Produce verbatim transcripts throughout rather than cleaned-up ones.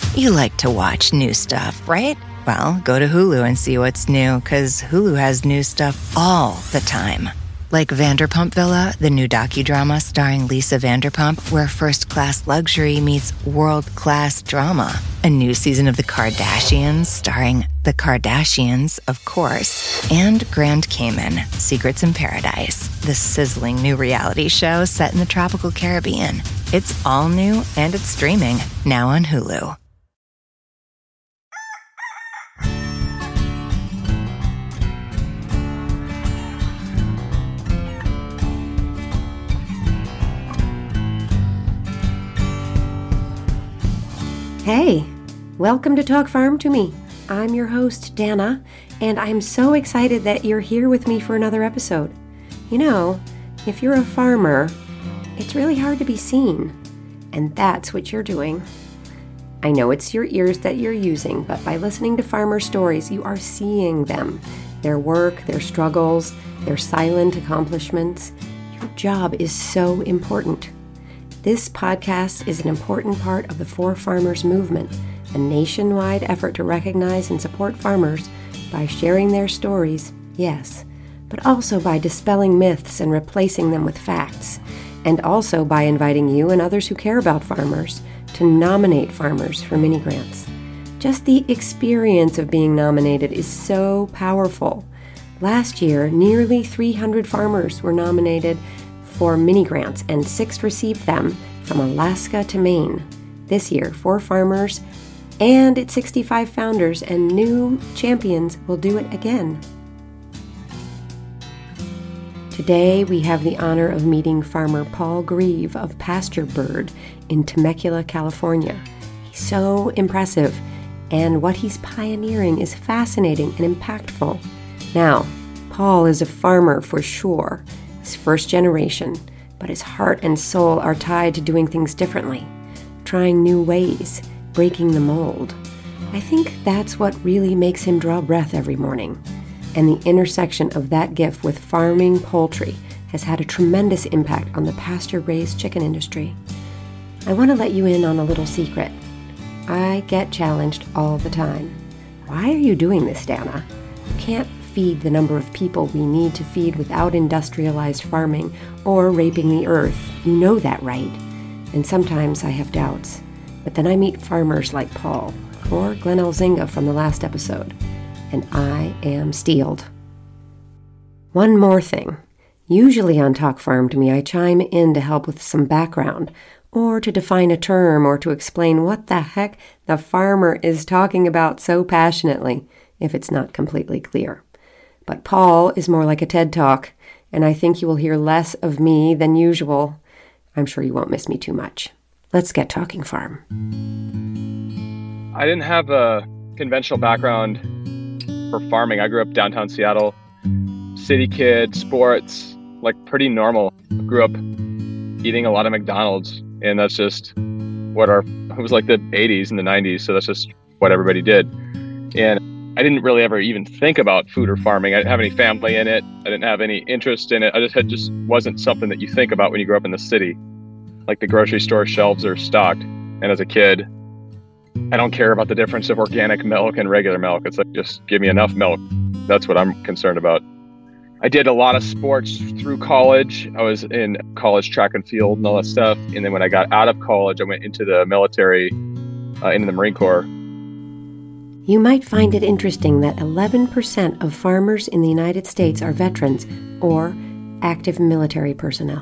You like to watch new stuff, right? Well, go to Hulu and see what's new, because Hulu has new stuff all the time. Like Vanderpump Villa, the new docudrama starring Lisa Vanderpump, where first-class luxury meets world-class drama. A new season of The Kardashians starring The Kardashians, of course. And Grand Cayman, Secrets in Paradise, the sizzling new reality show set in the tropical Caribbean. It's all new and it's streaming now on Hulu. Hey, welcome to Talk Farm to Me. I'm your host, Dana, and I'm so excited that you're here with me for another episode. You know, if you're a farmer, it's really hard to be seen, and that's what you're doing. I know it's your ears that you're using, but by listening to farmer stories, you are seeing them, their work, their struggles, their silent accomplishments. Your job is so important. This podcast is an important part of the For Farmers movement, a nationwide effort to recognize and support farmers by sharing their stories, yes, but also by dispelling myths and replacing them with facts, and also by inviting you and others who care about farmers to nominate farmers for mini grants. Just the experience of being nominated is so powerful. Last year, nearly three hundred farmers were nominated for mini grants, and six received them from Alaska to Maine. This year, four farmers and its sixty-five founders and new champions will do it again. Today, we have the honor of meeting farmer Paul Grieve of Pasture Bird in Temecula, California. He's so impressive, and what he's pioneering is fascinating and impactful. Now, Paul is a farmer for sure. He's first generation, but his heart and soul are tied to doing things differently, trying new ways, breaking the mold. I think that's what really makes him draw breath every morning. And the intersection of that gift with farming poultry has had a tremendous impact on the pasture-raised chicken industry. I want to let you in on a little secret. I get challenged all the time. Why are you doing this, Dana? You can't feed the number of people we need to feed without industrialized farming or raping the earth. You know that, right? And sometimes I have doubts. But then I meet farmers like Paul or Glenn Elzinga from the last episode, and I am steeled. One more thing. Usually on Talk Farm to Me, I chime in to help with some background, or to define a term, or to explain what the heck the farmer is talking about so passionately, if it's not completely clear. But Paul is more like a TED Talk, and I think you will hear less of me than usual. I'm sure you won't miss me too much. Let's get talking farm. I didn't have a conventional background for farming. I grew up downtown Seattle, city kid, sports, like pretty normal. Grew up eating a lot of McDonald's, and that's just what our, it was like the eighties and the nineties, so that's just what everybody did. And I didn't really ever even think about food or farming. I didn't have any family in it. I didn't have any interest in it. I just had just wasn't something that you think about when you grow up in the city. Like the grocery store shelves are stocked. And as a kid, I don't care about the difference of organic milk and regular milk. It's like, just give me enough milk. That's what I'm concerned about. I did a lot of sports through college. I was in college track and field and all that stuff. And then when I got out of college, I went into the military, uh, into the Marine Corps. You might find it interesting that eleven percent of farmers in the United States are veterans or active military personnel.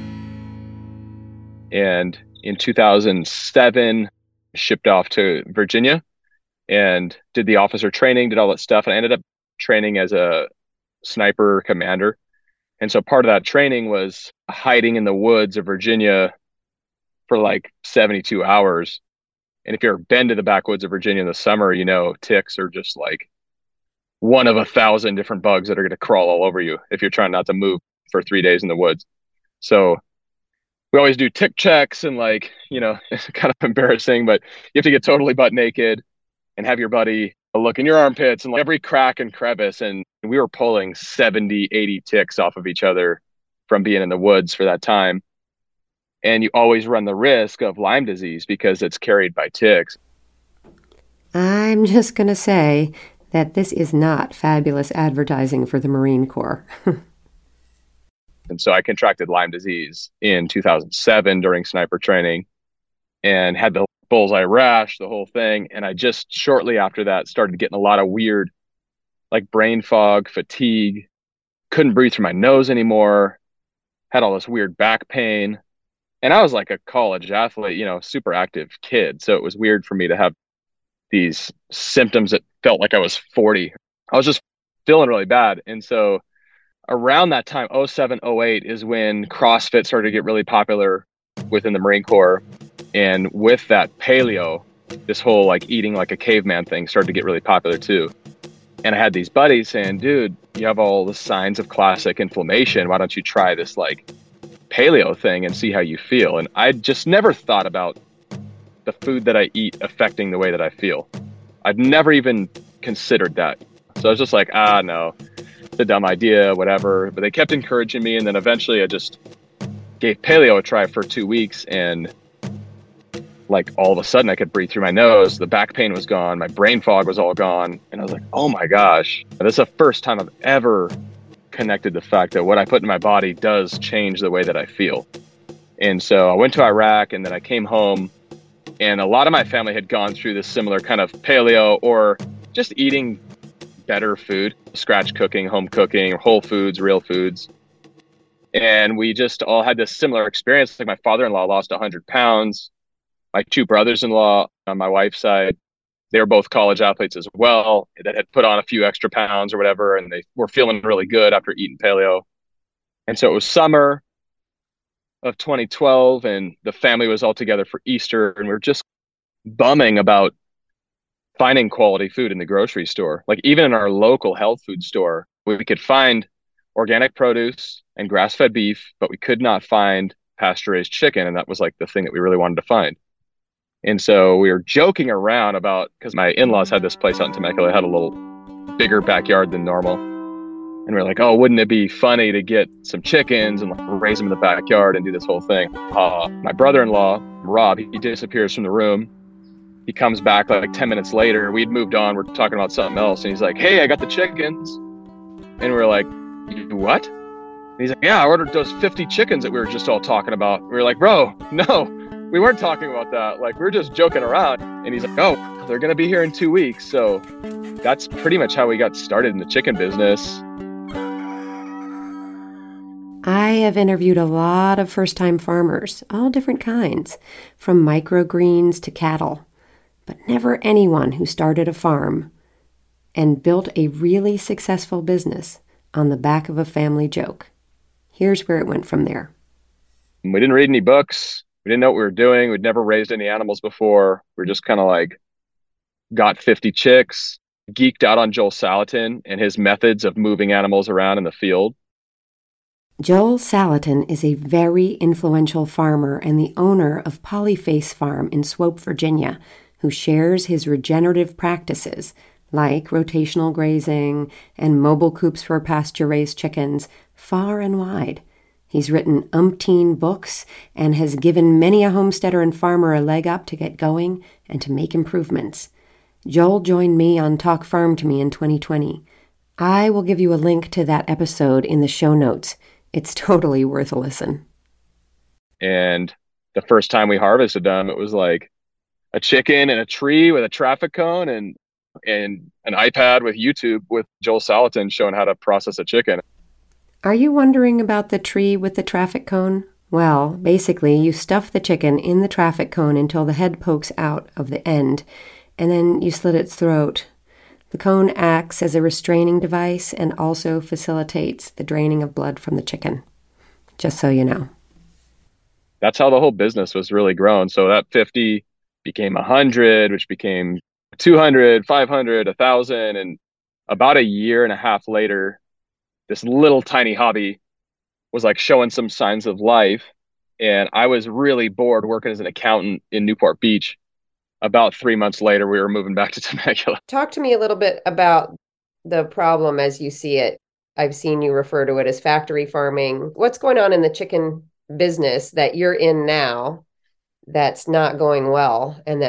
And in two thousand seven, shipped off to Virginia and did the officer training, did all that stuff. And I ended up training as a sniper commander. And so part of that training was hiding in the woods of Virginia for like seventy-two hours. And if you've ever been to the backwoods of Virginia in the summer, you know, ticks are just like one of a thousand different bugs that are going to crawl all over you if you're trying not to move for three days in the woods. So we always do tick checks, and like, you know, it's kind of embarrassing, but you have to get totally butt naked and have your buddy look in your armpits and like every crack and crevice. And we were pulling seventy, eighty ticks off of each other from being in the woods for that time. And you always run the risk of Lyme disease because it's carried by ticks. I'm just going to say that this is not fabulous advertising for the Marine Corps. And so I contracted Lyme disease in two thousand seven during sniper training and had the bullseye rash, the whole thing. And I just shortly after that started getting a lot of weird, like brain fog, fatigue, couldn't breathe through my nose anymore, had all this weird back pain. And I was like a college athlete, you know, super active kid. So it was weird for me to have these symptoms that felt like I was forty. I was just feeling really bad. And so around that time, oh seven, oh eight is when CrossFit started to get really popular within the Marine Corps. And with that, paleo, this whole like eating like a caveman thing started to get really popular too. And I had these buddies saying, dude, you have all the signs of classic inflammation. Why don't you try this like paleo thing and see how you feel? And I just never thought about the food that I eat affecting the way that I feel. I've never even considered that. So I was just like, ah, no, it's a dumb idea, whatever. But they kept encouraging me. And then eventually I just gave paleo a try for two weeks. And like all of a sudden I could breathe through my nose. The back pain was gone. My brain fog was all gone. And I was like, oh my gosh, this is the first time I've ever connected the fact that what I put in my body does change the way that I feel. And so I went to Iraq and then I came home, and a lot of my family had gone through this similar kind of paleo or just eating better food, scratch cooking, home cooking, whole foods, real foods. And we just all had this similar experience. Like my father-in-law lost one hundred pounds. My two brothers-in-law on my wife's side, they were both college athletes as well that had put on a few extra pounds or whatever, and they were feeling really good after eating paleo. And so it was summer of twenty twelve, and the family was all together for Easter, and we were just bumming about finding quality food in the grocery store. Like even in our local health food store, we could find organic produce and grass-fed beef, but we could not find pasture-raised chicken, and that was like the thing that we really wanted to find. And so we were joking around about, because my in-laws had this place out in Temecula, had a little bigger backyard than normal. And we are like, oh, wouldn't it be funny to get some chickens and like, raise them in the backyard and do this whole thing? Uh, my brother-in-law, Rob, he disappears from the room. He comes back like ten minutes later. We'd moved on. We're talking about something else. And he's like, hey, I got the chickens. And we're like, what? And he's like, yeah, I ordered those fifty chickens that we were just all talking about. We were like, bro, no, we weren't talking about that. Like, we were just joking around. And he's like, oh, they're going to be here in two weeks. So that's pretty much how we got started in the chicken business. I have interviewed a lot of first-time farmers, all different kinds, from microgreens to cattle, but never anyone who started a farm and built a really successful business on the back of a family joke. Here's where it went from there. We didn't read any books. We didn't know what we were doing. We'd never raised any animals before. We were just kind of like, got fifty chicks, geeked out on Joel Salatin and his methods of moving animals around in the field. Joel Salatin is a very influential farmer and the owner of Polyface Farm in Swope, Virginia, who shares his regenerative practices like rotational grazing and mobile coops for pasture-raised chickens far and wide. He's written umpteen books and has given many a homesteader and farmer a leg up to get going and to make improvements. Joel joined me on Talk Farm to Me in twenty twenty. I will give you a link to that episode in the show notes. It's totally worth a listen. And the first time we harvested them, it was like a chicken in a tree with a traffic cone and and an iPad with YouTube with Joel Salatin showing how to process a chicken. Are you wondering about the tree with the traffic cone? Well, basically, you stuff the chicken in the traffic cone until the head pokes out of the end, and then you slit its throat. The cone acts as a restraining device and also facilitates the draining of blood from the chicken, just so you know. That's how the whole business was really grown. So that fifty became one hundred, which became two hundred, five hundred, one thousand. And about a year and a half later, this little tiny hobby was like showing some signs of life. And I was really bored working as an accountant in Newport Beach. About three months later, we were moving back to Temecula. Talk to me a little bit about the problem as you see it. I've seen you refer to it as factory farming. What's going on in the chicken business that you're in now that's not going well and that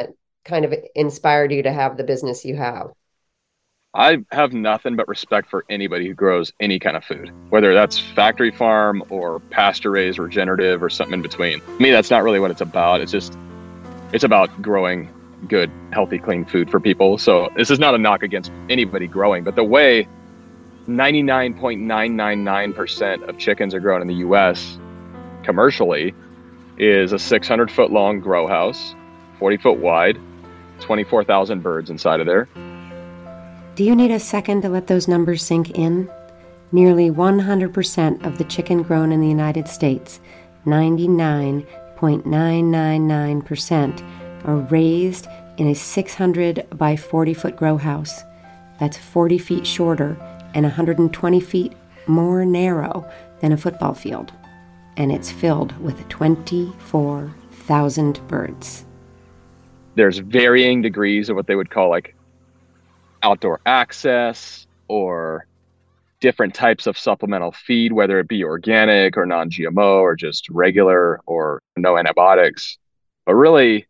kind of inspired you to have the business you have? I have nothing but respect for anybody who grows any kind of food, whether that's factory farm or pasture raised, regenerative, or something in between. To me, that's not really what it's about. It's just, it's about growing good, healthy, clean food for people. So this is not a knock against anybody growing, but the way ninety-nine point nine nine nine percent of chickens are grown in the U S commercially is a six hundred foot long grow house, forty foot wide, twenty-four thousand birds inside of there. Do you need a second to let those numbers sink in? Nearly one hundred percent of the chicken grown in the United States, ninety-nine point nine nine nine percent, are raised in a six hundred by forty foot grow house. That's forty feet shorter and one hundred twenty feet more narrow than a football field. And it's filled with twenty-four thousand birds. There's varying degrees of what they would call like outdoor access or different types of supplemental feed, whether it be organic or non-G M O or just regular or no antibiotics. But really,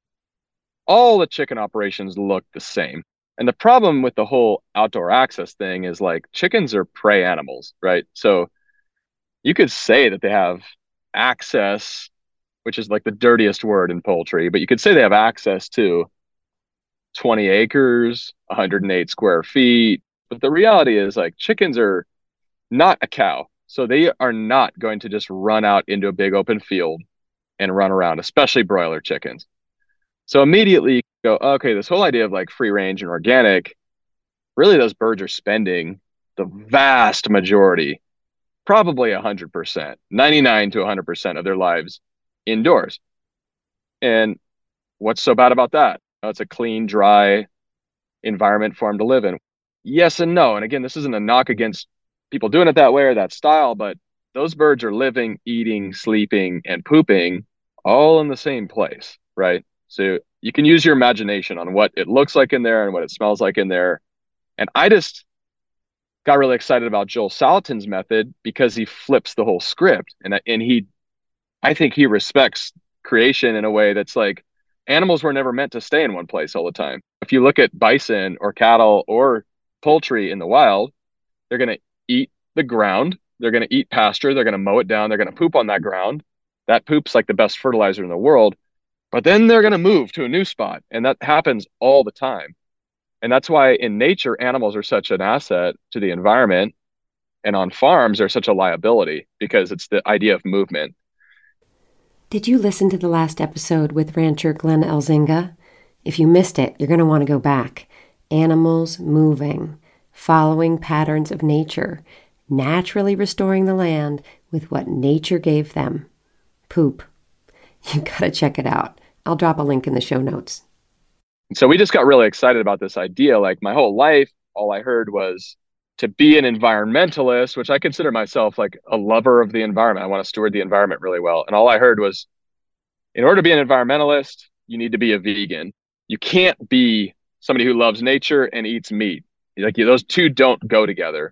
all the chicken operations look the same. And the problem with the whole outdoor access thing is like chickens are prey animals, right? So you could say that they have access, which is like the dirtiest word in poultry, but you could say they have access to twenty acres, one hundred eight square feet. But the reality is like chickens are not a cow. So they are not going to just run out into a big open field and run around, especially broiler chickens. So immediately you go, okay, this whole idea of like free range and organic, really those birds are spending the vast majority, probably one hundred percent, ninety-nine to one hundred percent of their lives indoors. And what's so bad about that? It's a clean, dry environment for them to live in. Yes and no. And again, this isn't a knock against people doing it that way or that style, but those birds are living, eating, sleeping, and pooping all in the same place, right? So you can use your imagination on what it looks like in there and what it smells like in there. And I just got really excited about Joel Salatin's method because he flips the whole script. And, and he, I think he respects creation in a way that's like, animals were never meant to stay in one place all the time. If you look at bison or cattle or poultry in the wild, they're going to eat the ground. They're going to eat pasture. They're going to mow it down. They're going to poop on that ground. That poop's like the best fertilizer in the world. But then they're going to move to a new spot. And that happens all the time. And that's why in nature, animals are such an asset to the environment. And on farms, they're such a liability because it's the idea of movement. Did you listen to the last episode with rancher Glenn Elzinga? If you missed it, you're going to want to go back. Animals moving, following patterns of nature, naturally restoring the land with what nature gave them. Poop. You got to check it out. I'll drop a link in the show notes. So we just got really excited about this idea. Like my whole life, all I heard was to be an environmentalist, which I consider myself like a lover of the environment. I want to steward the environment really well. And all I heard was, in order to be an environmentalist, you need to be a vegan. You can't be somebody who loves nature and eats meat. Like those two don't go together.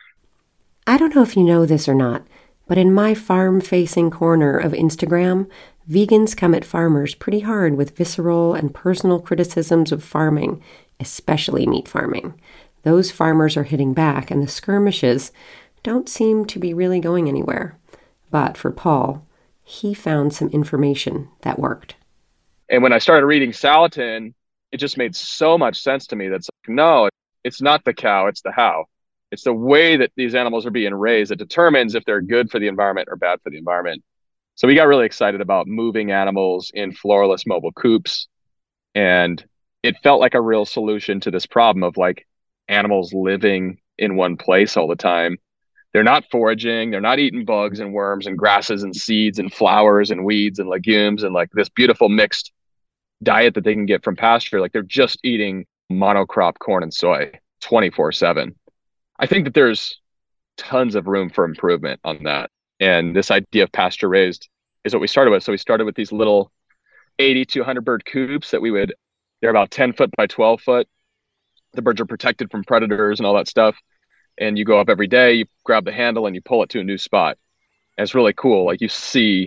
I don't know if you know this or not, but in my farm-facing corner of Instagram, vegans come at farmers pretty hard with visceral and personal criticisms of farming, especially meat farming. Those farmers are hitting back, and the skirmishes don't seem to be really going anywhere. But for Paul, he found some information that worked. And when I started reading Salatin, it just made so much sense to me. That's like, no, it's not the cow, it's the how. It's the way that these animals are being raised that determines if they're good for the environment or bad for the environment. So we got really excited about moving animals in floorless mobile coops. And it felt like a real solution to this problem of like animals living in one place all the time. They're not foraging. They're not eating bugs and worms and grasses and seeds and flowers and weeds and legumes and like this beautiful mixed diet that they can get from pasture. Like they're just eating monocrop corn and soy twenty-four seven. I think that there's tons of room for improvement on that. And this idea of pasture raised is what we started with. So we started with these little eighty to one hundred bird coops that we would, they're about ten foot by twelve foot. The birds are protected from predators and all that stuff. And you go up every day, you grab the handle and you pull it to a new spot. And it's really cool. Like you see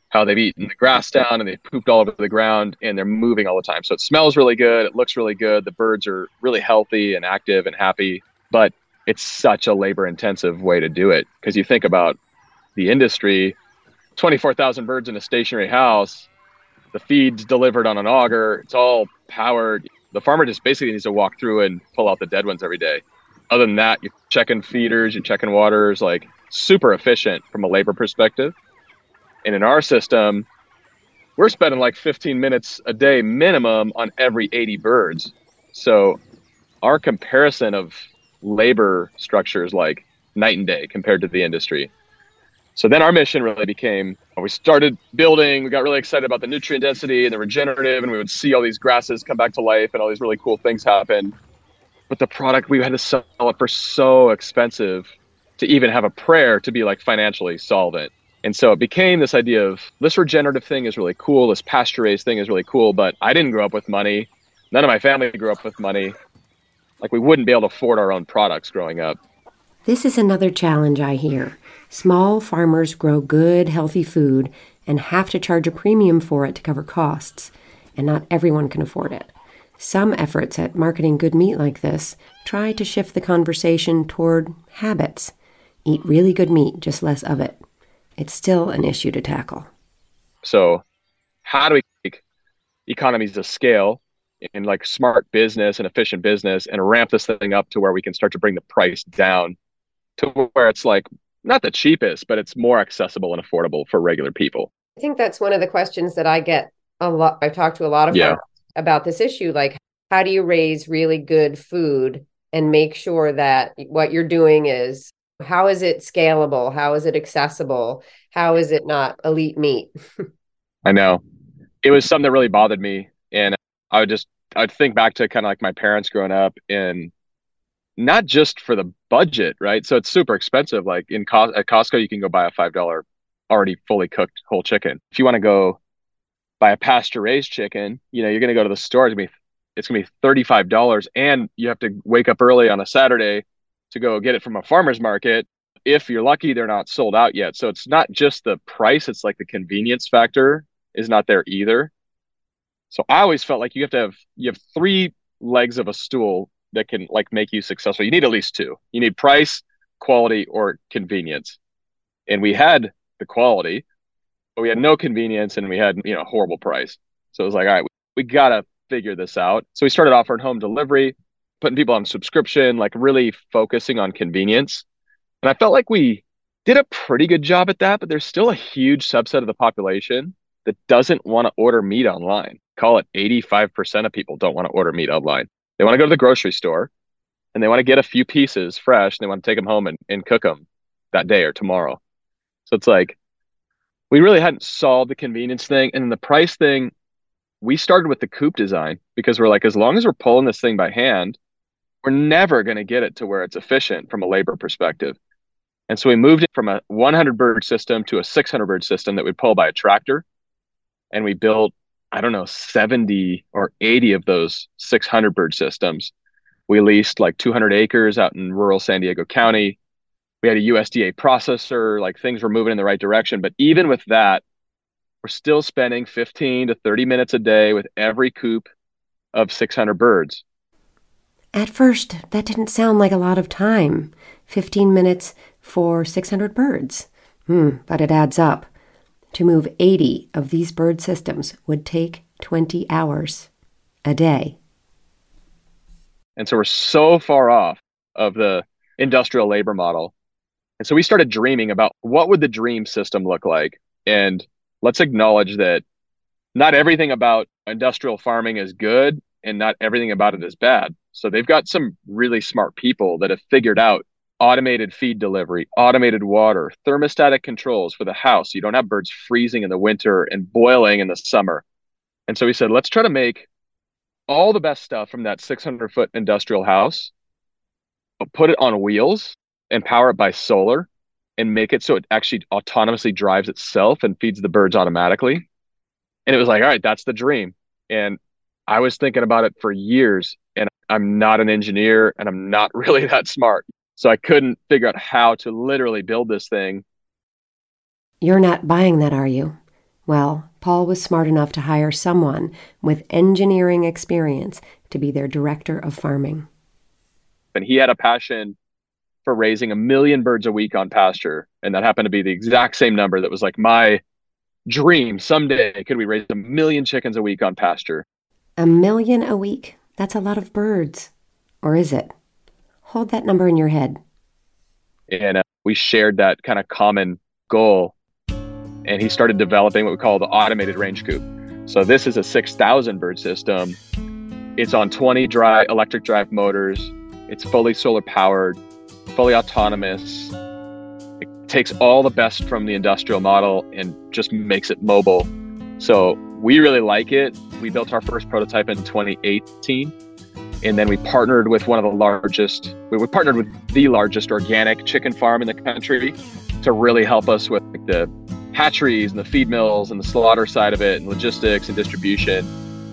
how they've eaten the grass down and they've pooped all over the ground and they're moving all the time. So it smells really good. It looks really good. The birds are really healthy and active and happy, but it's such a labor intensive way to do it. Because you think about the industry, twenty-four thousand birds in a stationary house, the feed's delivered on an auger, it's all powered. The farmer just basically needs to walk through and pull out the dead ones every day. Other than that, you're checking feeders, you're checking waters, like super efficient from a labor perspective. And in our system, we're spending like fifteen minutes a day minimum on every eighty birds. So our comparison of labor structure is like night and day compared to the industry. So then our mission really became, we started building, we got really excited about the nutrient density and the regenerative, and we would see all these grasses come back to life and all these really cool things happen. But the product, we had to sell it for so expensive to even have a prayer to be like financially solvent. And so it became this idea of this regenerative thing is really cool. This pasture raised thing is really cool, but I didn't grow up with money. None of my family grew up with money. Like we wouldn't be able to afford our own products growing up. This is another challenge I hear. Small farmers grow good, healthy food and have to charge a premium for it to cover costs, and not everyone can afford it. Some efforts at marketing good meat like this try to shift the conversation toward habits. Eat really good meat, just less of it. It's still an issue to tackle. So how do we make economies of scale in like smart business and efficient business and ramp this thing up to where we can start to bring the price down to where it's like not the cheapest, but it's more accessible and affordable for regular people? I think that's one of the questions that I get a lot. I've talked to a lot of yeah. farmers about this issue. Like, how do you raise really good food and make sure that what you're doing is, how is it scalable? How is it accessible? How is it not elite meat? I know. It was something that really bothered me. And I would just, I'd think back to kind of like my parents growing up, and not just for the budget, right? So it's super expensive. Like in Co- at Costco, you can go buy a five dollars already fully cooked whole chicken. If you want to go buy a pasture raised chicken, you know, you're going to go to the store. It's going to be, it's going to be thirty-five dollars, and you have to wake up early on a Saturday to go get it from a farmer's market. If you're lucky, they're not sold out yet. So it's not just the price, it's like the convenience factor is not there either. So I always felt like you have to have, you have three legs of a stool that can like make you successful. You need at least two. You need price, quality, or convenience. And we had the quality, but we had no convenience, and we had, you know, horrible price. So it was like, all right, we, we got to figure this out. So we started offering home delivery, putting people on subscription, like really focusing on convenience. And I felt like we did a pretty good job at that, but there's still a huge subset of the population that doesn't want to order meat online. Call it eighty-five percent of people don't want to order meat online. They want to go to the grocery store and they want to get a few pieces fresh, and they want to take them home and, and cook them that day or tomorrow. So it's like, we really hadn't solved the convenience thing. And then the price thing, we started with the coop design because we're like, as long as we're pulling this thing by hand, we're never going to get it to where it's efficient from a labor perspective. And so we moved it from a one hundred bird system to a six hundred bird system that we pull by a tractor. And we built, I don't know, seventy or eighty of those six hundred bird systems. We leased like two hundred acres out in rural San Diego County. We had a U S D A processor, like things were moving in the right direction. But even with that, we're still spending fifteen to thirty minutes a day with every coop of six hundred birds. At first, that didn't sound like a lot of time. fifteen minutes for six hundred birds. Hmm, but it adds up. To move eighty of these bird systems would take twenty hours a day. And so we're so far off of the industrial labor model. And so we started dreaming about what would the dream system look like? And let's acknowledge that not everything about industrial farming is good and not everything about it is bad. So they've got some really smart people that have figured out automated feed delivery, automated water, thermostatic controls for the house. You don't have birds freezing in the winter and boiling in the summer. And so we said, let's try to make all the best stuff from that six hundred foot industrial house, put it on wheels and power it by solar and make it so it actually autonomously drives itself and feeds the birds automatically. And it was like, all right, that's the dream. And I was thinking about it for years, and I'm not an engineer and I'm not really that smart. So I couldn't figure out how to literally build this thing. You're not buying that, are you? Well, Paul was smart enough to hire someone with engineering experience to be their director of farming. And he had a passion for raising a million birds a week on pasture. And that happened to be the exact same number that was like my dream. Someday, could we raise a million chickens a week on pasture? A million a week? That's a lot of birds. Or is it? Hold that number in your head. And uh, we shared that kind of common goal. And he started developing what we call the automated range coop. So this is a six thousand bird system. It's on twenty dry electric drive motors. It's fully solar powered, fully autonomous. It takes all the best from the industrial model and just makes it mobile. So we really like it. We built our first prototype in twenty eighteen. And then we partnered with one of the largest, we partnered with the largest organic chicken farm in the country to really help us with the hatcheries and the feed mills and the slaughter side of it and logistics and distribution.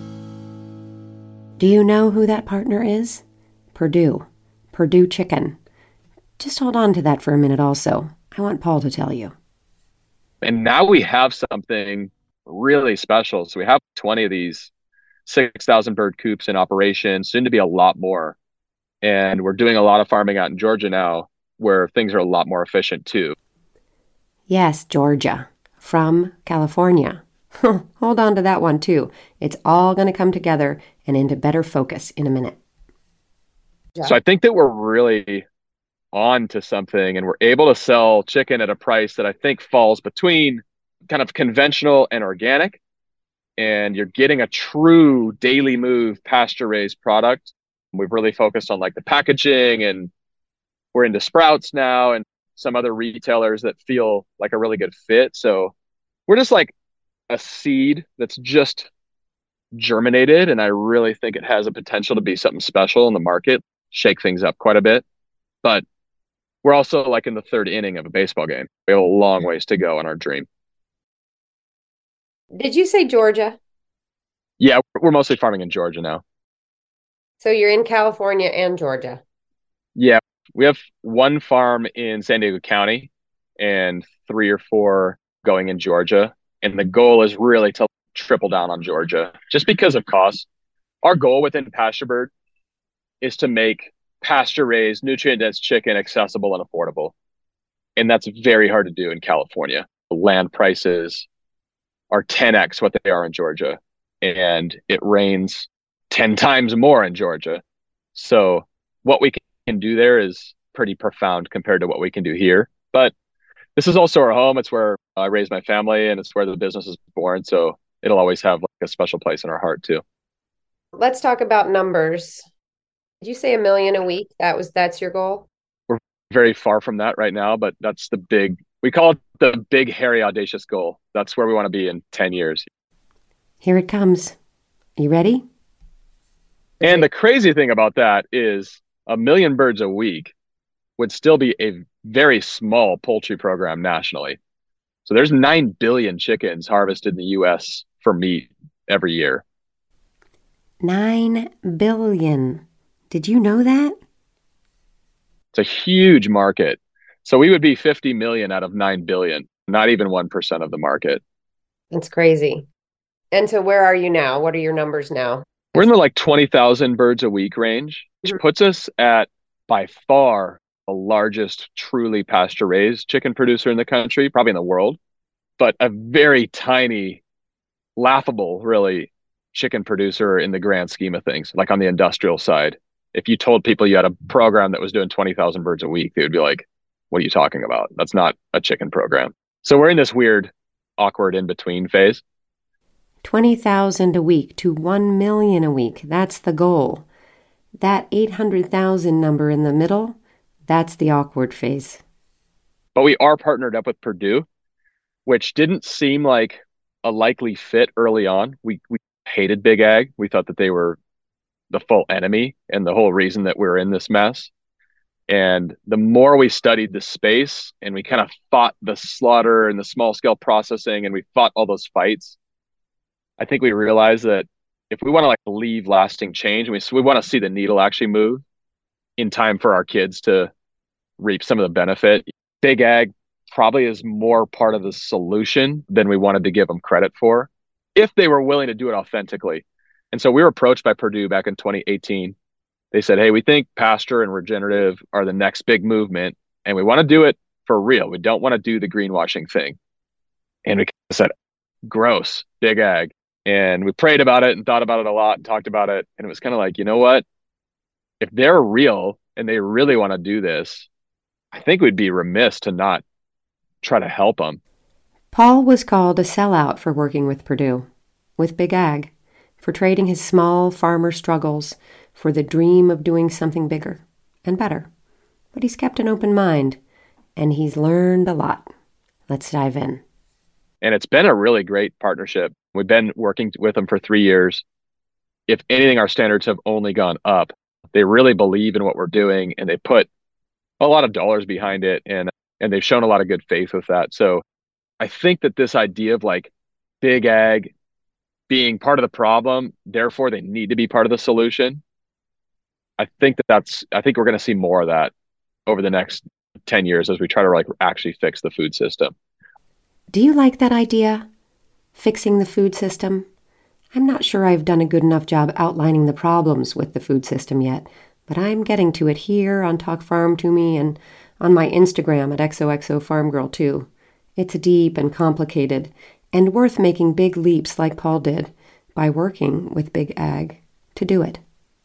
Do you know who that partner is? Perdue. Perdue Chicken. Just hold on to that for a minute also. I want Paul to tell you. And now we have something really special. So we have twenty of these six thousand bird coops in operation, soon to be a lot more. And we're doing a lot of farming out in Georgia now where things are a lot more efficient too. Yes, Georgia. From California. Hold on to that one too. It's all going to come together and into better focus in a minute. So I think that we're really on to something, and we're able to sell chicken at a price that I think falls between kind of conventional and organic. And you're getting a true daily move pasture raised product. We've really focused on like the packaging, and we're into Sprouts now and some other retailers that feel like a really good fit. So we're just like a seed that's just germinated. And I really think it has a potential to be something special in the market, shake things up quite a bit. But we're also like in the third inning of a baseball game. We have a long ways to go on our dream. Did you say Georgia? Yeah, we're mostly farming in Georgia now. So you're in California and Georgia? Yeah, we have one farm in San Diego County and three or four going in Georgia. And the goal is really to triple down on Georgia just because of cost. Our goal within PastureBird is to make pasture-raised, nutrient-dense chicken accessible and affordable. And that's very hard to do in California. Land prices are ten x what they are in Georgia. And it rains ten times more in Georgia. So what we can do there is pretty profound compared to what we can do here. But this is also our home. It's where I raised my family, and it's where the business is born. So it'll always have like a special place in our heart too. Let's talk about numbers. Did you say a million a week? That was, that's your goal? We're very far from that right now, but that's the big, we call it the big, hairy, audacious goal. That's where we want to be in ten years. Here it comes. You ready? And the crazy thing about that is a million birds a week would still be a very small poultry program nationally. So there's nine billion chickens harvested in the U S for meat every year. Nine billion. Did you know that? It's a huge market. So we would be fifty million out of nine billion, not even one percent of the market. That's crazy. And so where are you now? What are your numbers now? We're in the like twenty thousand birds a week range, which puts us at by far the largest truly pasture raised chicken producer in the country, probably in the world, but a very tiny, laughable, really, chicken producer in the grand scheme of things, like on the industrial side. If you told people you had a program that was doing twenty thousand birds a week, they would be like, what are you talking about? That's not a chicken program. So we're in this weird, awkward in-between phase. twenty thousand a week to one million a week. That's the goal. That eight hundred thousand number in the middle, that's the awkward phase. But we are partnered up with Perdue, which didn't seem like a likely fit early on. We we hated Big Ag. We thought that they were the full enemy and the whole reason that we're in this mess. And the more we studied the space and we kind of fought the slaughter and the small scale processing, and we fought all those fights, I think we realized that if we want to like leave lasting change, and we, we want to see the needle actually move in time for our kids to reap some of the benefit, Big Ag probably is more part of the solution than we wanted to give them credit for, if they were willing to do it authentically. And so we were approached by Purdue back in twenty eighteen. They said, hey, we think pasture and regenerative are the next big movement, and we want to do it for real. We don't want to do the greenwashing thing. And we said, gross, big ag. And we prayed about it and thought about it a lot and talked about it. And it was kind of like, you know what? If they're real and they really want to do this, I think we'd be remiss to not try to help them. Paul was called a sellout for working with Purdue, with Big Ag, for trading his small farmer struggles for the dream of doing something bigger and better. But he's kept an open mind, and he's learned a lot. Let's dive in. And it's been a really great partnership. We've been working with them for three years. If anything, our standards have only gone up. They really believe in what we're doing, and they put a lot of dollars behind it, and and they've shown a lot of good faith with that. So I think that this idea of like Big Ag being part of the problem, therefore they need to be part of the solution. I think that that's, I think we're going to see more of that over the next ten years as we try to like actually fix the food system. Do you like that idea? Fixing the food system? I'm not sure I've done a good enough job outlining the problems with the food system yet, but I'm getting to it here on Talk Farm to Me and on my Instagram at X O X O Farm Girl too. It's deep and complicated and worth making big leaps like Paul did by working with Big Ag to do it.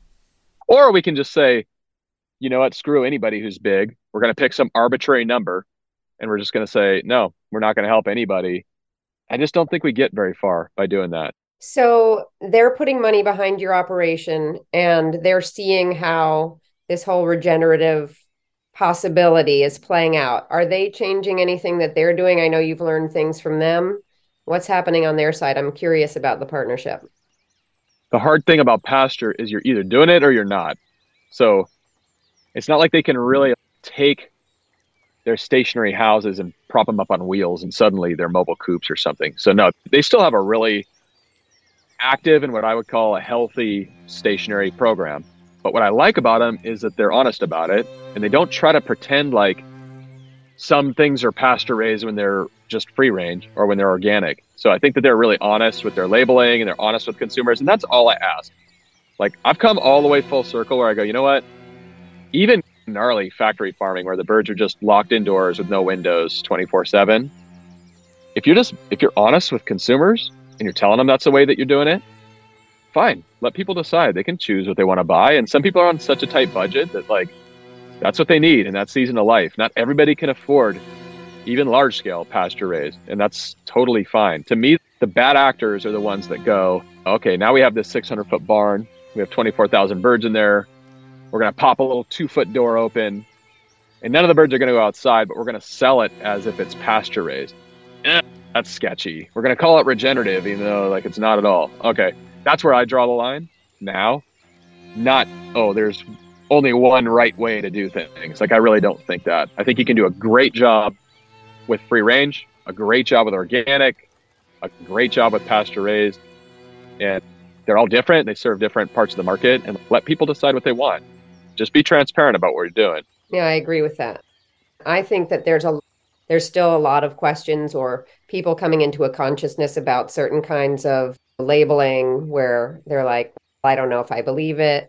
Or we can just say, you know what, screw anybody who's big. We're going to pick some arbitrary number and we're just going to say, no, we're not going to help anybody. I just don't think we get very far by doing that. So they're putting money behind your operation and they're seeing how this whole regenerative possibility is playing out. Are they changing anything that they're doing? I know you've learned things from them. What's happening on their side? I'm curious about the partnership. The hard thing about pasture is you're either doing it or you're not. So it's not like they can really take their stationary houses and prop them up on wheels and suddenly they're mobile coops or something. So no, they still have a really active and what I would call a healthy stationary program. But what I like about them is that they're honest about it and they don't try to pretend like some things are pasture raised when they're just free range or when they're organic. So I think that they're really honest with their labeling and they're honest with consumers. And that's all I ask. Like I've come all the way full circle where I go, you know what? Even gnarly factory farming where the birds are just locked indoors with no windows twenty-four seven. If you're just, if you're honest with consumers and you're telling them that's the way that you're doing it, fine. Let people decide. They can choose what they want to buy. And some people are on such a tight budget that like, that's what they need in that season of life. Not everybody can afford even large scale pasture raised. And that's totally fine. To me, the bad actors are the ones that go, okay, now we have this six hundred foot barn. We have twenty-four thousand birds in there. We're going to pop a little two foot door open and none of the birds are going to go outside, but we're going to sell it as if it's pasture raised. Eh, that's sketchy. We're going to call it regenerative, even though like it's not at all. Okay. That's where I draw the line now. Not, oh, there's only one right way to do things. Like, I really don't think that. I think you can do a great job with free range, a great job with organic, a great job with pasture raised. And they're all different. They serve different parts of the market and let people decide what they want. Just be transparent about what you're doing. Yeah, I agree with that. I think that there's a there's still a lot of questions or people coming into a consciousness about certain kinds of labeling where they're like, I don't know if I believe it.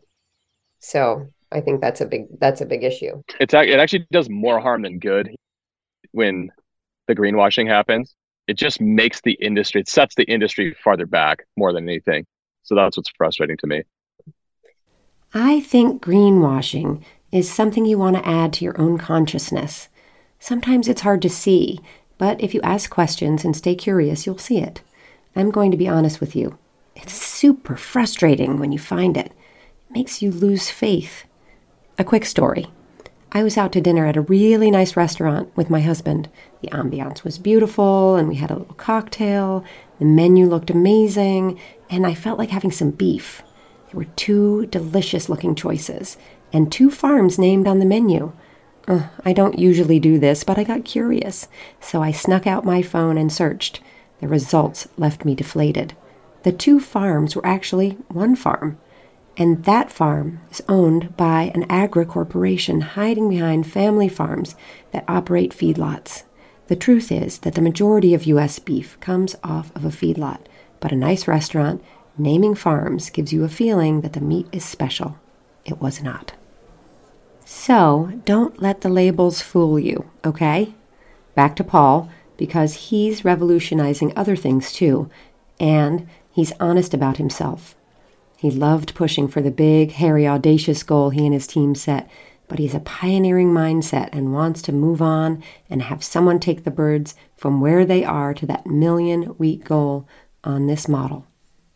So I think that's a big that's a big issue. It's it actually does more harm than good when the greenwashing happens. It just makes the industry, it sets the industry farther back more than anything. So that's what's frustrating to me. I think greenwashing is something you want to add to your own consciousness. Sometimes it's hard to see, but if you ask questions and stay curious, you'll see it. I'm going to be honest with you. It's super frustrating when you find it. It makes you lose faith. A quick story. I was out to dinner at a really nice restaurant with my husband. The ambiance was beautiful, and we had a little cocktail. The menu looked amazing, and I felt like having some beef. There were two delicious-looking choices, and two farms named on the menu. Uh, I don't usually do this, but I got curious, so I snuck out my phone and searched. The results left me deflated. The two farms were actually one farm, and that farm is owned by an agri-corporation hiding behind family farms that operate feedlots. The truth is that the majority of U S beef comes off of a feedlot, but a nice restaurant naming farms gives you a feeling that the meat is special. It was not. So don't let the labels fool you, okay? Back to Paul, because he's revolutionizing other things too, and he's honest about himself. He loved pushing for the big, hairy, audacious goal he and his team set, but he has a pioneering mindset and wants to move on and have someone take the birds from where they are to that million wheat goal on this model.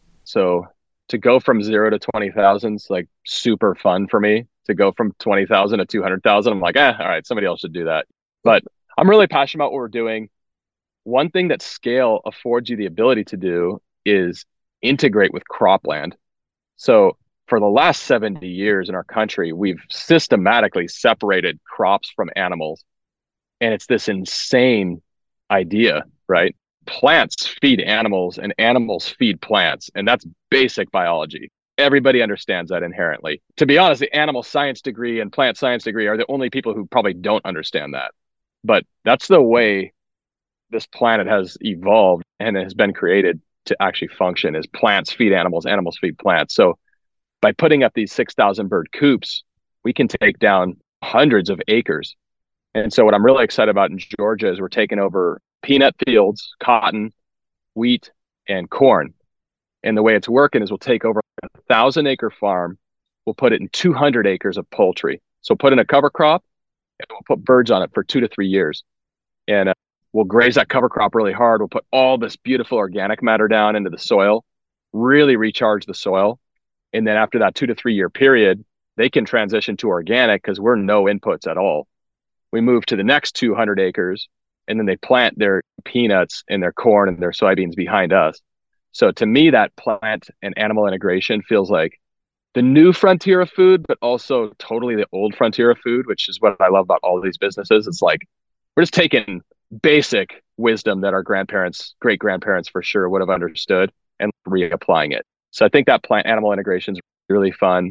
So to go from zero to twenty thousand is like super fun for me. To go from twenty thousand to two hundred thousand, I'm like, eh, all right, somebody else should do that. But I'm really passionate about what we're doing. One thing that scale affords you the ability to do is integrate with cropland. So for the last seventy years in our country, we've systematically separated crops from animals. And it's this insane idea, right? Plants feed animals and animals feed plants. And that's basic biology. Everybody understands that inherently. To be honest, the animal science degree and plant science degree are the only people who probably don't understand that. But that's the way this planet has evolved and has been created to actually function, is plants feed animals, animals feed plants. So by putting up these six thousand bird coops, we can take down hundreds of acres. And so what I'm really excited about in Georgia is we're taking over peanut fields, cotton, wheat, and corn. And the way it's working is we'll take over a thousand acre farm, we'll put it in two hundred acres of poultry. So put in a cover crop and we'll put birds on it for two to three years. And uh, we'll graze that cover crop really hard. We'll put all this beautiful organic matter down into the soil, really recharge the soil. And then after that two to three year period, they can transition to organic because we're no inputs at all. We move to the next two hundred acres and then they plant their peanuts and their corn and their soybeans behind us. So to me, that plant and animal integration feels like the new frontier of food, but also totally the old frontier of food, which is what I love about all of these businesses. It's like, we're just taking basic wisdom that our grandparents, great grandparents for sure would have understood and reapplying it. So I think that plant animal integration is really fun.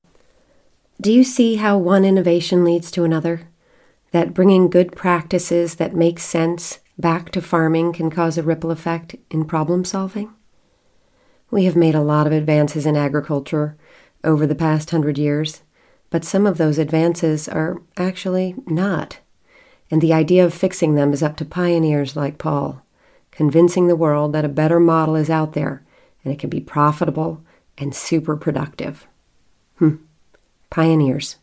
Do you see how one innovation leads to another? That bringing good practices that make sense back to farming can cause a ripple effect in problem solving? We have made a lot of advances in agriculture over the past hundred years, but some of those advances are actually not. And the idea of fixing them is up to pioneers like Paul, convincing the world that a better model is out there and it can be profitable and super productive. Hmm. Pioneers.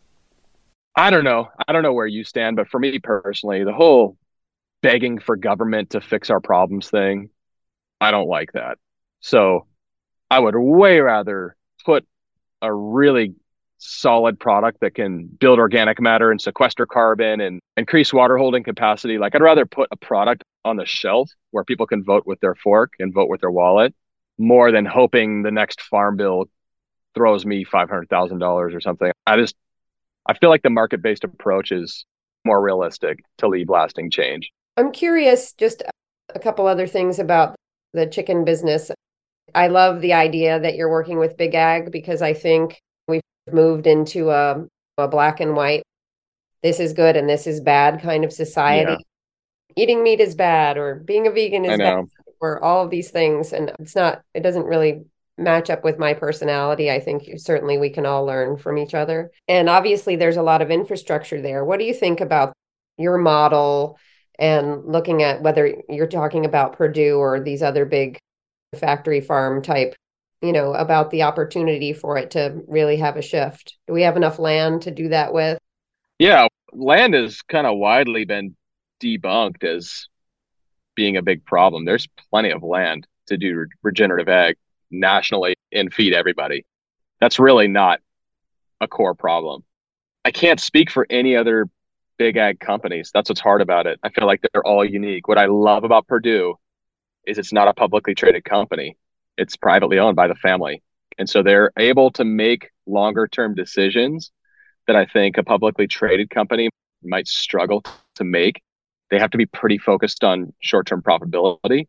I don't know. I don't know where you stand, but for me personally, the whole begging for government to fix our problems thing, I don't like that. So I would way rather put a really solid product that can build organic matter and sequester carbon and increase water holding capacity. Like I'd rather put a product on the shelf where people can vote with their fork and vote with their wallet more than hoping the next farm bill throws me five hundred thousand dollars or something. I just, I feel like the market-based approach is more realistic to lead lasting change. I'm curious, just a couple other things about the chicken business. I love the idea that you're working with Big Ag because I think we've moved into a, a black and white, this is good and this is bad kind of society. Yeah. Eating meat is bad or being a vegan is bad or all of these things. And it's not, it doesn't really match up with my personality. I think certainly we can all learn from each other. And obviously there's a lot of infrastructure there. What do you think about your model and looking at whether you're talking about Purdue or these other big factory farm type, you know, about the opportunity for it to really have a shift? Do we have enough land to do that with? Yeah, land has kind of widely been debunked as being a big problem. There's plenty of land to do re- regenerative ag nationally and feed everybody. That's really not a core problem. I can't speak for any other big ag companies. That's what's hard about it. I feel like they're all unique. What I love about Purdue is it's not a publicly traded company. It's privately owned by the family. And so they're able to make longer term decisions that I think a publicly traded company might struggle to make. They have to be pretty focused on short-term profitability,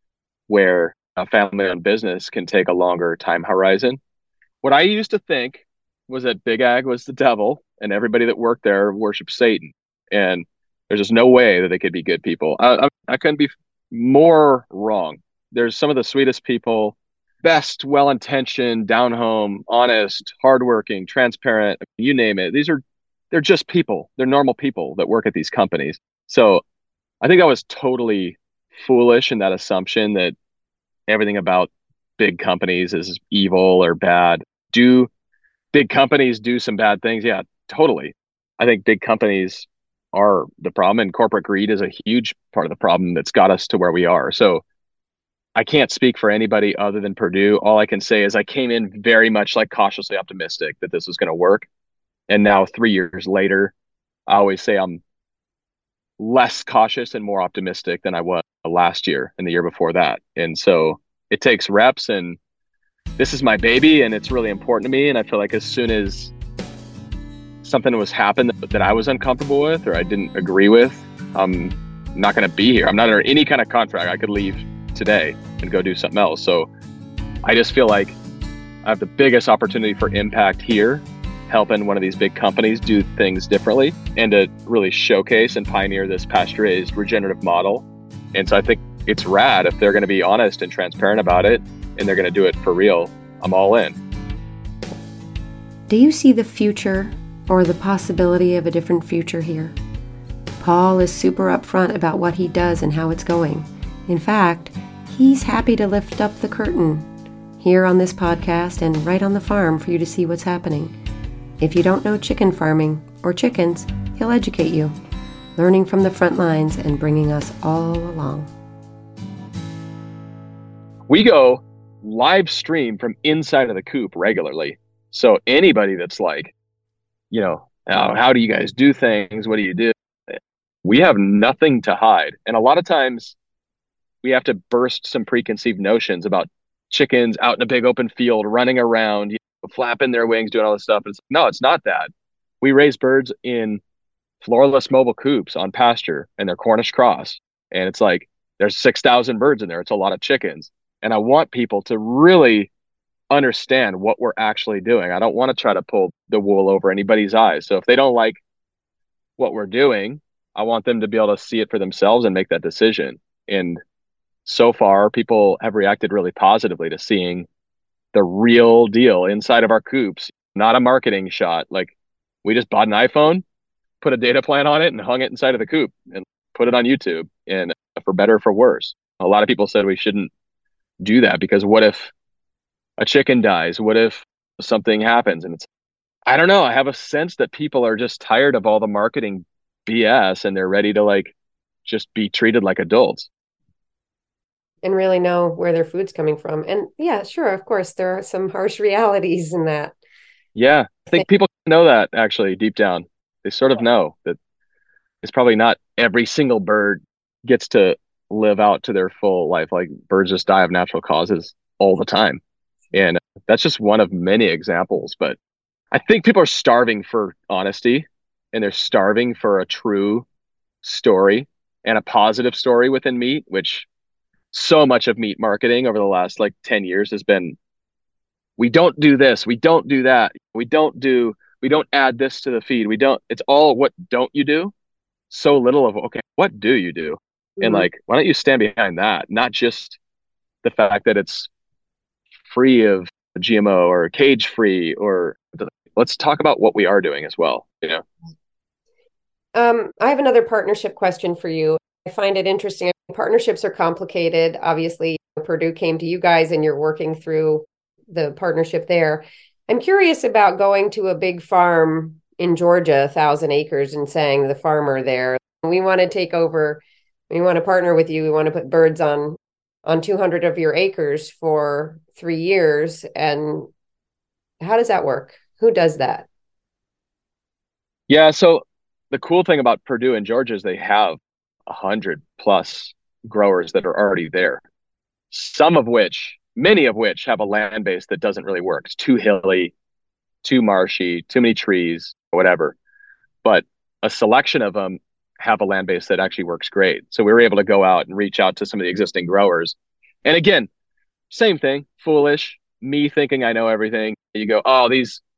where a family-owned business can take a longer time horizon. What I used to think was that Big Ag was the devil and everybody that worked there worshiped Satan. And There's just no way that they could be good people. I, I, I couldn't be more wrong. There's some of the sweetest people, best, well-intentioned, down home, honest, hardworking, transparent, you name it. These are, they're just people. They're normal people that work at these companies. So I think I was totally foolish in that assumption that everything about big companies is evil or bad. Do big companies do some bad things? Yeah, totally. I think big companies are the problem, and corporate greed is a huge part of the problem that's got us to where we are. So I can't speak for anybody other than Purdue. All I can say is I came in very much like cautiously optimistic that this was going to work. And now three years later, I always say I'm less cautious and more optimistic than I was last year and the year before that. And so it takes reps, and this is my baby and it's really important to me. And I feel like as soon as something was happened that, that I was uncomfortable with or I didn't agree with, I'm not going to be here. I'm not under any kind of contract. I could leave today and go do something else. So I just feel like I have the biggest opportunity for impact here, helping one of these big companies do things differently and to really showcase and pioneer this pasture-raised regenerative model. And so I think it's rad if they're going to be honest and transparent about it and they're going to do it for real. I'm all in. Do you see the future or the possibility of a different future here? Paul is super upfront about what he does and how it's going. In fact, he's happy to lift up the curtain here on this podcast and right on the farm for you to see what's happening. If you don't know chicken farming or chickens, he'll educate you, learning from the front lines and bringing us all along. We go live stream from inside of the coop regularly. So anybody that's like, you know, oh, how do you guys do things? What do you do? We have nothing to hide. And a lot of times we have to burst some preconceived notions about chickens out in a big open field, running around, you know, flapping their wings, doing all this stuff. It's, no, it's not that. We raise birds in floorless mobile coops on pasture, and they're Cornish cross. And it's like, there's six thousand birds in there. It's a lot of chickens. And I want people to really understand what we're actually doing. I don't want to try to pull the wool over anybody's eyes. So if they don't like what we're doing, I want them to be able to see it for themselves and make that decision. And so far, people have reacted really positively to seeing the real deal inside of our coops, not a marketing shot. Like, we just bought an iPhone, put a data plan on it, and hung it inside of the coop and put it on YouTube. And for better or for worse, a lot of people said we shouldn't do that because what if a chicken dies? What if something happens? And it's, I don't know. I have a sense that people are just tired of all the marketing B S and they're ready to like just be treated like adults. And really know where their food's coming from. And yeah, sure, of course, there are some harsh realities in that. Yeah, I think people know that actually deep down. They sort of know that it's probably not every single bird gets to live out to their full life. Like, birds just die of natural causes all the time. And that's just one of many examples. But I think people are starving for honesty, and they're starving for a true story and a positive story within meat, which so much of meat marketing over the last like ten years has been, we don't do this, we don't do that, we don't do, we don't add this to the feed, we don't, it's all what don't you do? So little of, okay, what do you do? Mm-hmm. And like, why don't you stand behind that? Not just the fact that it's free of G M O or cage free, or let's talk about what we are doing as well. You know? Um, I have another partnership question for you. I find it interesting. Partnerships are complicated. Obviously, Purdue came to you guys and you're working through the partnership there. I'm curious about going to a big farm in Georgia, a thousand acres, and saying to the farmer there, we want to take over, we want to partner with you. We want to put birds on, on two hundred of your acres for three years. And how does that work? Who does that? Yeah. So the cool thing about Purdue and Georgia is they have a hundred plus growers that are already there. Some of which, many of which have a land base that doesn't really work. It's too hilly, too marshy, too many trees, whatever. But a selection of them have a land base that actually works great. So we were able to go out and reach out to some of the existing growers. And again, same thing, foolish, me thinking I know everything. You go, oh, these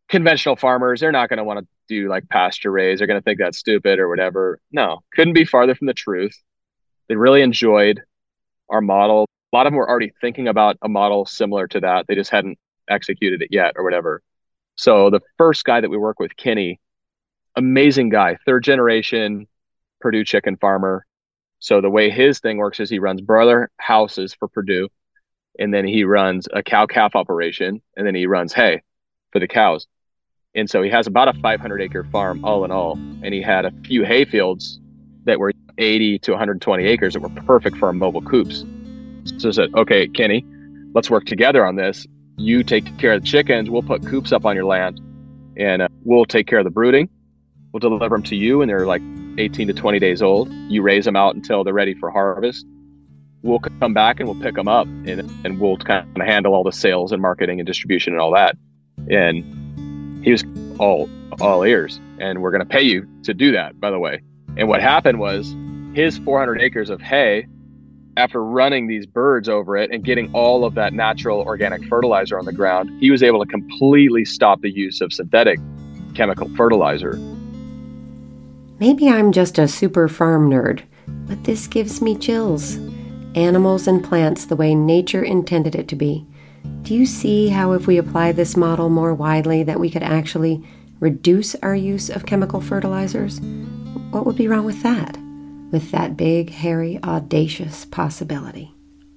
conventional farmers, they're not going to want to do like pasture raised. They're going to think that's stupid or whatever. No, couldn't be farther from the truth. They really enjoyed our model. A lot of them were already thinking about a model similar to that. They just hadn't executed it yet or whatever. So the first guy that we work with, Kenny, amazing guy, third generation Purdue chicken farmer. So the way his thing works is he runs broiler houses for Purdue, and then he runs a cow calf operation, and then he runs hay for the cows. And so he has about a five hundred acre farm all in all. And he had a few hay fields that were eighty to one hundred twenty acres that were perfect for our mobile coops. So I said, okay, Kenny, let's work together on this. You take care of the chickens. We'll put coops up on your land, and uh, we'll take care of the brooding. We'll deliver them to you, and they're like eighteen to twenty days old. You raise them out until they're ready for harvest. We'll come back and we'll pick them up, and, and we'll kind of handle all the sales and marketing and distribution and all that. And he was all all ears, and we're going to pay you to do that, by the way. And what happened was his four hundred acres of hay, after running these birds over it and getting all of that natural organic fertilizer on the ground, he was able to completely stop the use of synthetic chemical fertilizer. Maybe I'm just a super farm nerd, but this gives me chills. Animals and plants the way nature intended it to be. Do you see how if we apply this model more widely that we could actually reduce our use of chemical fertilizers? What would be wrong with that? With that big, hairy, audacious possibility.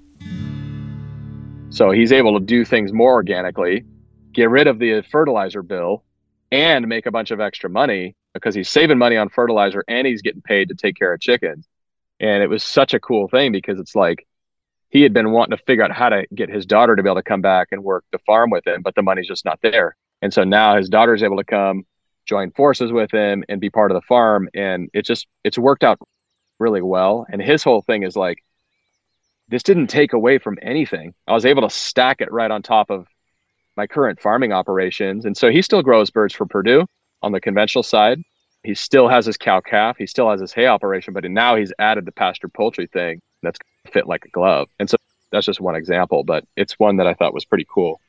So he's able to do things more organically, get rid of the fertilizer bill, and make a bunch of extra money because he's saving money on fertilizer and he's getting paid to take care of chickens. And it was such a cool thing because it's like he had been wanting to figure out how to get his daughter to be able to come back and work the farm with him, but the money's just not there. And so now his daughter's able to come join forces with him and be part of the farm. And it just, it's worked out really well. And his whole thing is like, this didn't take away from anything. I was able to stack it right on top of my current farming operations. And so he still grows birds for Purdue on the conventional side. He still has his cow calf. He still has his hay operation, but now he's added the pasture poultry thing that's fit like a glove. And so that's just one example, but it's one that I thought was pretty cool.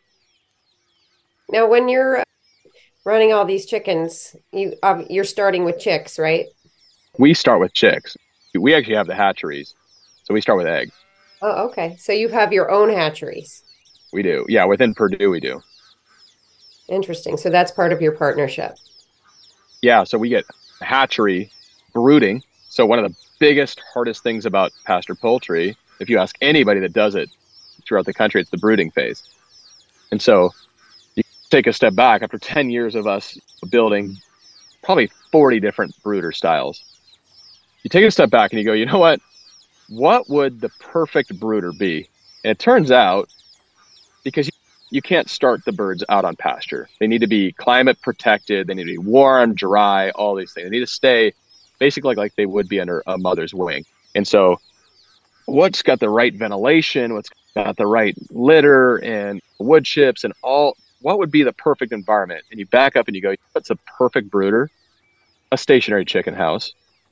Now, when you're running all these chickens, you um, you're starting with chicks, right? We start with chicks. We actually have the hatcheries, so we start with eggs. Oh, okay. So you have your own hatcheries. We do. Yeah, within Purdue, we do. Interesting. So that's part of your partnership. Yeah, so we get hatchery brooding. So one of the biggest, hardest things about pasture poultry, if you ask anybody that does it throughout the country, it's the brooding phase. And so you take a step back after ten years of us building probably forty different brooder styles. You take a step back and you go, you know what? What would the perfect brooder be? And it turns out, because you, you can't start the birds out on pasture. They need to be climate protected. They need to be warm, dry, all these things. They need to stay basically like they would be under a mother's wing. And so what's got the right ventilation, what's got the right litter and wood chips and all, what would be the perfect environment? And you back up and you go, what's a perfect brooder? A stationary chicken house.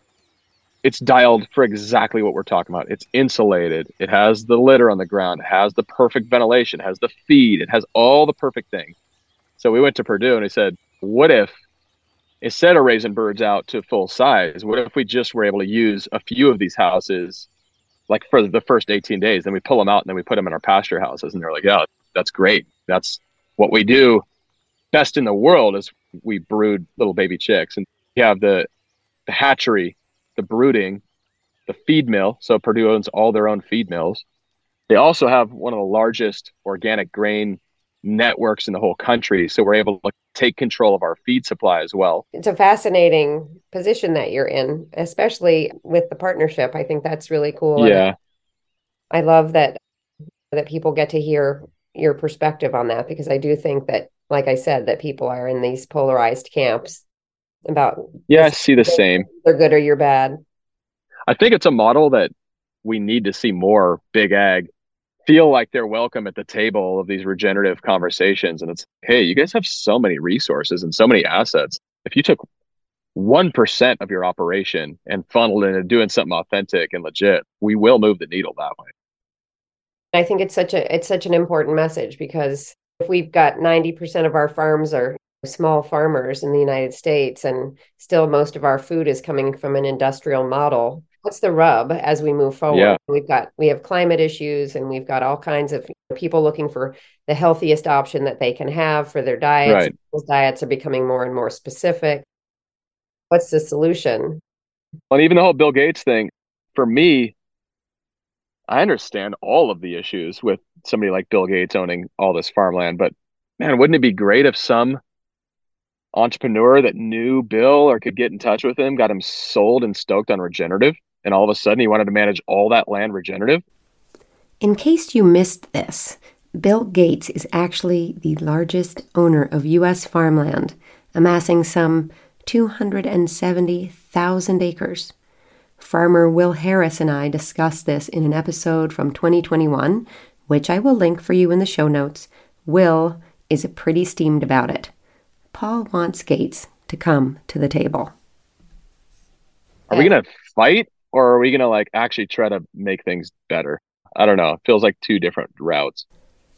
It's dialed for exactly what we're talking about. It's insulated. It has the litter on the ground. It has the perfect ventilation. It has the feed. It has all the perfect things. So we went to Purdue and we said, what if instead of raising birds out to full size, what if we just were able to use a few of these houses like for the first eighteen days, then we pull them out and then we put them in our pasture houses. And they're like, yeah, that's great. That's what we do best in the world is we brood little baby chicks. And we have the, the hatchery, the brooding, the feed mill. So Purdue owns all their own feed mills. They also have one of the largest organic grain networks in the whole country. So we're able to take control of our feed supply as well. It's a fascinating position that you're in, especially with the partnership. I think that's really cool. Yeah. I love that that people get to hear your perspective on that, because I do think that, like I said, that people are in these polarized camps about. Yeah, I see the same. They're good or you're bad. I think it's a model that we need to see more big ag feel like they're welcome at the table of these regenerative conversations. And it's, hey, you guys have so many resources and so many assets. If you took one percent of your operation and funneled it into doing something authentic and legit, we will move the needle that way. I think it's such a it's such an important message, because if we've got ninety percent of our farms are small farmers in the United States, and still most of our food is coming from an industrial model. What's the rub as we move forward? Yeah. We've got, we have climate issues, and we've got all kinds of people looking for the healthiest option that they can have for their diets. Right. Those diets are becoming more and more specific. What's the solution? And even the whole Bill Gates thing, for me, I understand all of the issues with somebody like Bill Gates owning all this farmland, but man, wouldn't it be great if some entrepreneur that knew Bill or could get in touch with him got him sold and stoked on regenerative, and all of a sudden he wanted to manage all that land regenerative? In case you missed this, Bill Gates is actually the largest owner of U S farmland, amassing some two hundred seventy thousand acres. Farmer Will Harris and I discussed this in an episode from twenty twenty-one, which I will link for you in the show notes. Will is pretty steamed about it. Paul wants Gates to come to the table. Are we going to fight, or are we going to like actually try to make things better? I don't know. It feels like two different routes.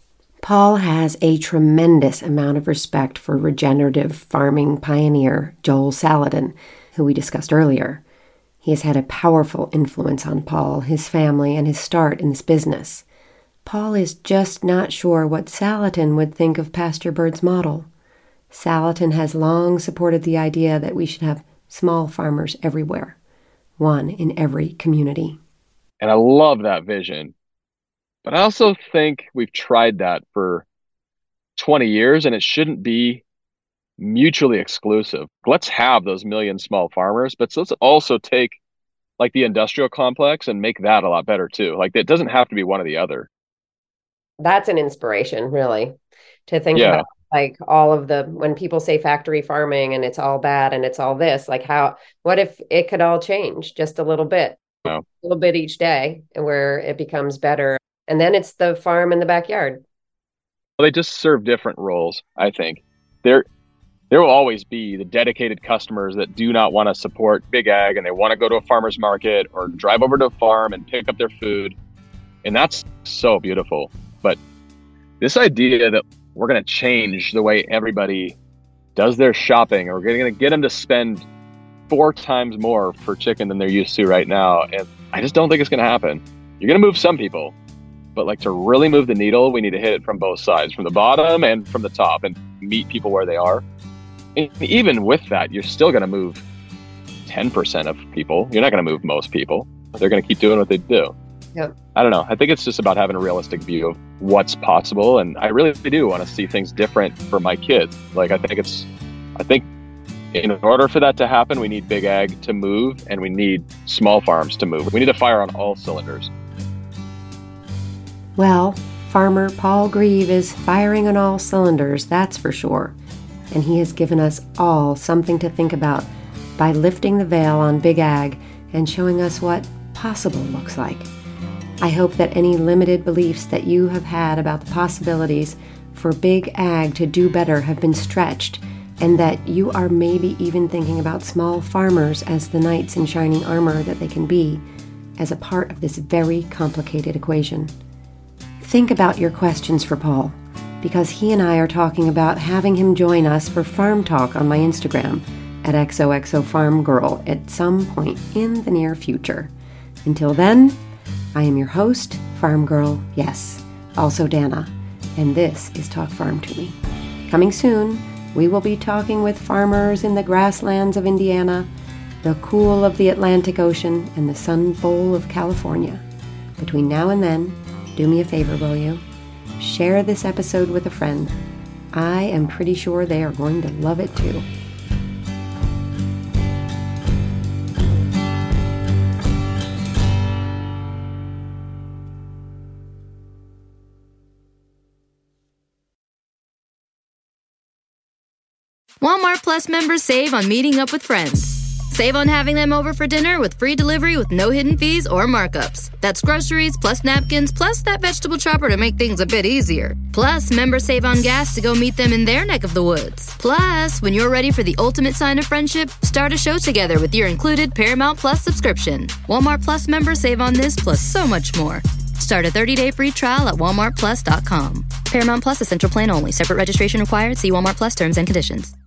Paul has a tremendous amount of respect for regenerative farming pioneer Joel Salatin, who we discussed earlier. He has had a powerful influence on Paul, his family, and his start in this business. Paul is just not sure what Salatin would think of PastureBird's model. Salatin has long supported the idea that we should have small farmers everywhere, one in every community. And I love that vision. But I also think we've tried that for twenty years, and it shouldn't be mutually exclusive. Let's have those million small farmers, but let's also take like the industrial complex and make that a lot better too. Like it doesn't have to be one or the other. That's an inspiration, really, to think Yeah. about like all of the, when people say factory farming and it's all bad and it's all this, like how, what if it could all change just a little bit, No. a little bit each day, and where it becomes better. And then it's the farm in the backyard. Well, they just serve different roles, I think. There, there will always be the dedicated customers that do not want to support big ag, and they want to go to a farmer's market or drive over to a farm and pick up their food. And that's so beautiful. But this idea that we're going to change the way everybody does their shopping, or we're going to get them to spend four times more for chicken than they're used to right now, and I just don't think it's going to happen. You're going to move some people, but like to really move the needle, we need to hit it from both sides, from the bottom and from the top, and meet people where they are. And even with that, you're still going to move ten percent of people. You're not going to move most people. They're going to keep doing what they do. Yep. I don't know. I think it's just about having a realistic view of what's possible. And I really do want to see things different for my kids. Like, I think it's, I think in order for that to happen, we need big ag to move, and we need small farms to move. We need to fire on all cylinders. Well, Farmer Paul Grieve is firing on all cylinders, that's for sure. And he has given us all something to think about by lifting the veil on big ag and showing us what possible looks like. I hope that any limited beliefs that you have had about the possibilities for big ag to do better have been stretched, and that you are maybe even thinking about small farmers as the knights in shining armor that they can be, as a part of this very complicated equation. Think about your questions for Paul, because he and I are talking about having him join us for Farm Talk on my Instagram at X O X O Farm Girl at some point in the near future. Until then, I am your host, Farm Girl, yes, also Dana, and this is Talk Farm to Me. Coming soon, we will be talking with farmers in the grasslands of Indiana, the cool of the Atlantic Ocean, and the Sun Bowl of California. Between now and then, do me a favor, will you? Share this episode with a friend. I am pretty sure they are going to love it too. Walmart Plus members save on meeting up with friends. Save on having them over for dinner with free delivery with no hidden fees or markups. That's groceries, plus napkins, plus that vegetable chopper to make things a bit easier. Plus, members save on gas to go meet them in their neck of the woods. Plus, when you're ready for the ultimate sign of friendship, start a show together with your included Paramount Plus subscription. Walmart Plus members save on this plus so much more. Start a thirty-day free trial at walmart plus dot com. Paramount Plus Essential Plan only. Separate registration required. See Walmart Plus terms and conditions.